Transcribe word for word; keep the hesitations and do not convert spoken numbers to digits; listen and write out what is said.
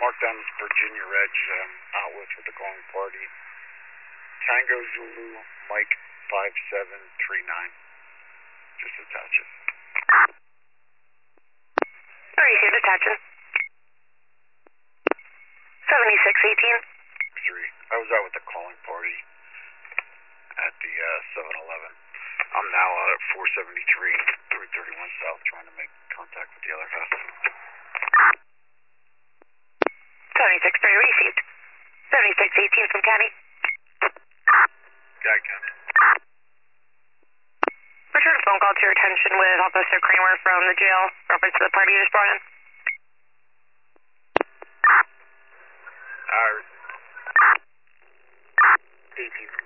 marked down as Virginia Reg, um, outlet with the calling party. Tango Zulu, Mike five seven three nine. Just attach it. Three, she's attaching. seventy-six eighteen. Three. I was out with the calling party at the uh, seven eleven. I'm now out at four seventy-three, three thirty-one South, trying to make contact with the other house. seventy-six three received. seventy-six eighteen from Caddy. Yeah, I can. Return a phone call to your attention with Officer Kramer from the jail, reference to the party you just brought in. Alright. eighteen.